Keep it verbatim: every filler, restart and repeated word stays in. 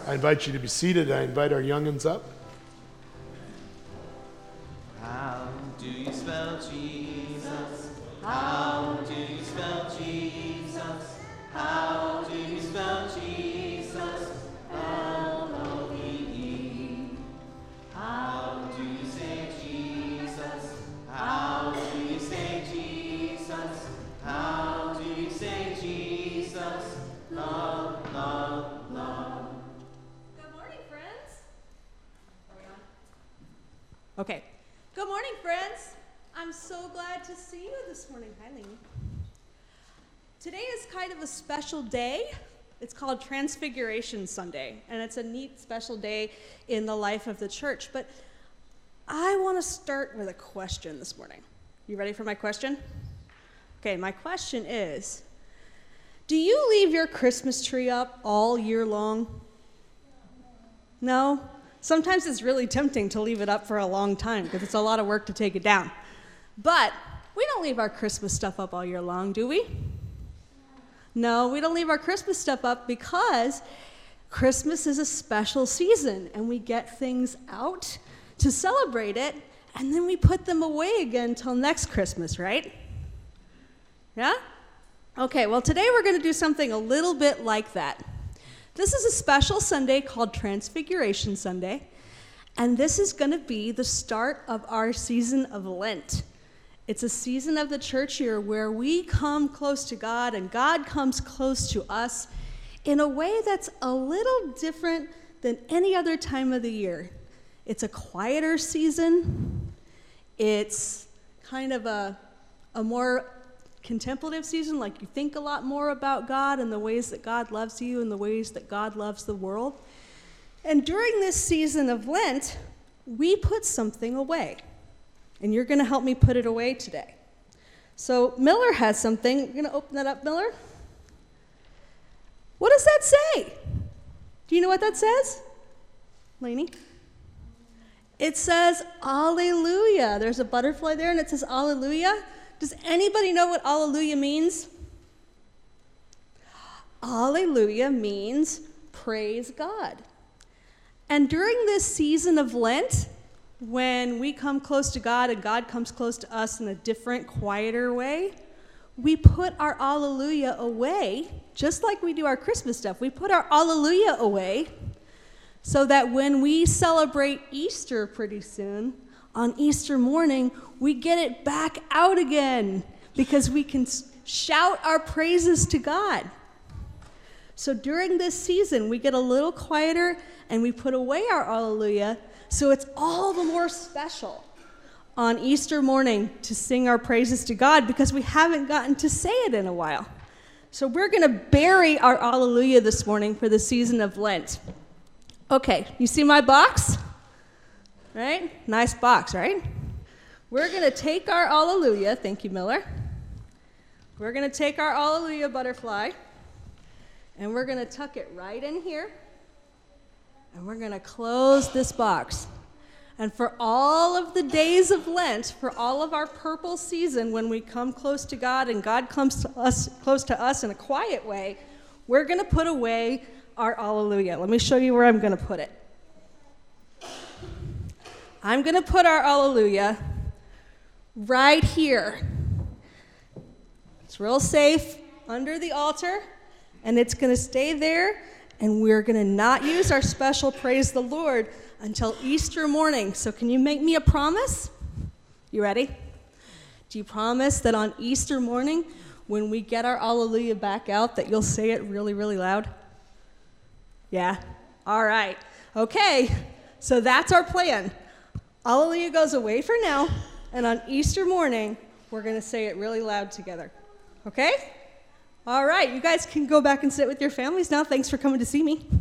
I invite you to be seated. I invite our young'uns up. How do you spell Jesus? How do you spell Jesus? How do you spell Jesus? L O V E. How do you say Jesus? How do you say Jesus? How do you say Jesus? Love, love, love. Good morning, friends. Are we on? Okay. Good morning, friends. I'm so glad to see you this morning. Hi, Lainey. Today is kind of a special day. It's called Transfiguration Sunday, and it's a neat, special day in the life of the church. But I want to start with a question this morning. You ready for my question? Okay, my question is, do you leave your Christmas tree up all year long? No? Sometimes it's really tempting to leave it up for a long time because it's a lot of work to take it down. But we don't leave our Christmas stuff up all year long, do we? No, we don't leave our Christmas stuff up because Christmas is a special season and we get things out to celebrate it and then we put them away again until next Christmas, right? Yeah? Okay, well today we're going to do something a little bit like that. This is a special Sunday called Transfiguration Sunday, and this is going to be the start of our season of Lent. It's a season of the church year where we come close to God and God comes close to us in a way that's a little different than any other time of the year. It's a quieter season. It's kind of a, a more contemplative season, like you think a lot more about God and the ways that God loves you and the ways that God loves the world. And during this season of Lent, we put something away. And you're going to help me put it away today. So Miller has something. You're going to open that up, Miller? What does that say? Do you know what that says? Lainey? It says, Alleluia. There's a butterfly there, and it says, Alleluia. Does anybody know what Alleluia means? Alleluia means praise God. And during this season of Lent, when we come close to God and God comes close to us in a different, quieter way, we put our Alleluia away, just like we do our Christmas stuff. We put our Alleluia away so that when we celebrate Easter pretty soon, on Easter morning, we get it back out again because we can shout our praises to God. So during this season, we get a little quieter and we put away our Alleluia, so it's all the more special on Easter morning to sing our praises to God because we haven't gotten to say it in a while. So we're going to bury our Alleluia this morning for the season of Lent. Okay, you see my box? Right? Nice box, right? We're going to take our Alleluia. Thank you, Miller. We're going to take our Alleluia butterfly, and we're going to tuck it right in here, and we're going to close this box. And for all of the days of Lent, for all of our purple season, when we come close to God and God comes to us, close to us in a quiet way, we're going to put away our Alleluia. Let me show you where I'm going to put it. I'm going to put our Alleluia right here. It's real safe under the altar, and it's going to stay there, and we're going to not use our special praise the Lord until Easter morning. So can you make me a promise? You ready? Do you promise that on Easter morning, when we get our Alleluia back out, that you'll say it really, really loud? Yeah? All right. Okay. So that's our plan. Alleluia goes away for now, and on Easter morning, we're going to say it really loud together. Okay? All right, you guys can go back and sit with your families now. Thanks for coming to see me.